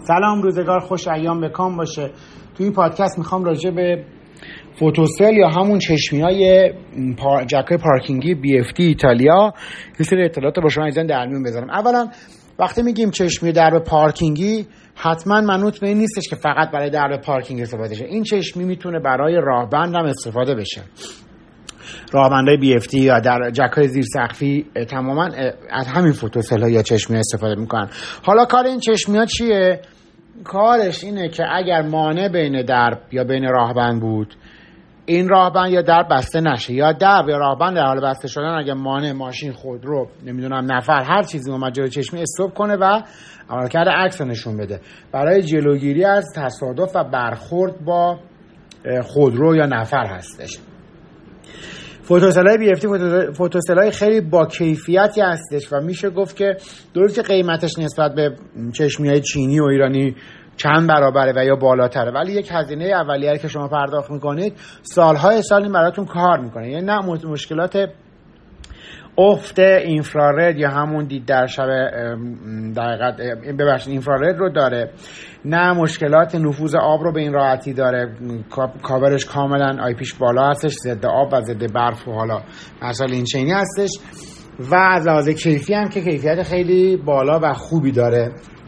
سلام، روزگار خوش، ایام بکام باشه. توی این پادکست میخوام راجع به فوتوسل یا همون چشمی‌های جک‌های پارکینگی BFT ایتالیا یه سری اطلاعات با شما عزیزان در میون بذارم. اولا وقتی میگیم چشمی درب پارکینگی حتما منوط به این نیستش که فقط برای درب پارکینگ استفاده شه. این چشمی میتونه برای راهبند هم استفاده بشه. راهبندهای BFT یا در جک‌های زیر سقفی تماما از همین فوتوسل‌ها یا چشمی‌ها استفاده میکنن. حالا کار این چشمی‌ها چیه؟ کارش اینه که اگر مانع بین درب یا بین راهبند بود، این راهبند یا درب بسته نشه، یا درب یا راهبند در حال بسته شدن اگر مانع ماشین، خودرو، نمیدونم نفر، هر چیزی اومد جلوی چشمی استاپ کنه و عملکرد عکس نشون بده برای جلوگیری از تصادف و برخورد با خودرو یا نفر هستش. فوتوسل‌های BFT فوتوسل‌های خیلی با کیفیتی هستش و میشه گفت که درست که قیمتش نسبت به چشمی‌های چینی و ایرانی چند برابره و یا بالاتره، ولی یک هزینه اولیه که شما پرداخت میکنید سالهای سال این براتون کار میکنه. یعنی نه مشکلات افت اینفرارد یا همون دید در شب دقیقاً اینفرارد رو داره، نه مشکلات نفوذ آب رو به این راحتی داره. کاورش کاملا آی پیش بالا هستش، ضد آب و ضد برف و حالا مثلا این چینی هستش و از لحاظ کیفی هم که کیفیت خیلی بالا و خوبی داره.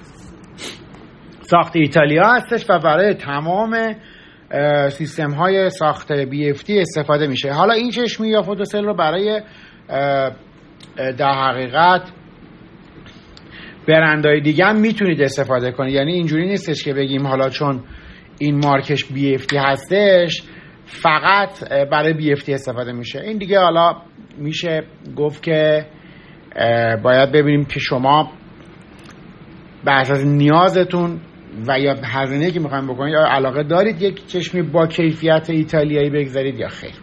ساخت ایتالیا هستش و برای تمام سیستم های ساخت BFT استفاده میشه. حالا این چشمی یا فوتوسل رو برای در حقیقت برندهای دیگه هم میتونید استفاده کنید. یعنی اینجوری نیستش که بگیم حالا چون این مارکش BFT هستش فقط برای BFT استفاده میشه. این دیگه حالا میشه گفت که باید ببینیم که شما به اساس نیازتون و یا هزینه‌ای که میخواین بکنید یا علاقه دارید یک چشمی با کیفیت ایتالیایی بگذارید یا خیر.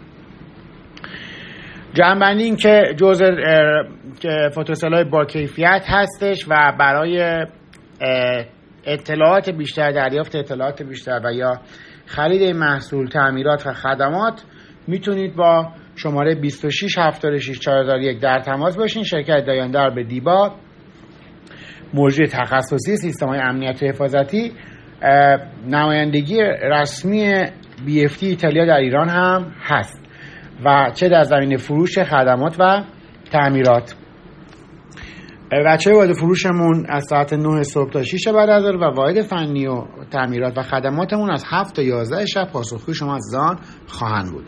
جنبندی این که جزء فوتوسل‌های با کیفیت هستش و برای اطلاعات بیشتر، دریافت اطلاعات بیشتر و یا خرید محصول، تعمیرات و خدمات میتونید با شماره 26 76 4001 در تماس باشین. شرکت دایاندر به دیبا، مجری تخصصی سیستم‌های امنیت و حفاظتی، نمایندگی رسمی BFT ایتالیا در ایران هم هست و چه در زمینه فروش خدمات و تعمیرات. بچه‌های واحد فروشمون از ساعت 9 صبح تا 6 بعد از ظهر و واحد فنی و تعمیرات و خدماتمون از 7 تا 11 شب پاسخگوی شما از زان خواهند بود.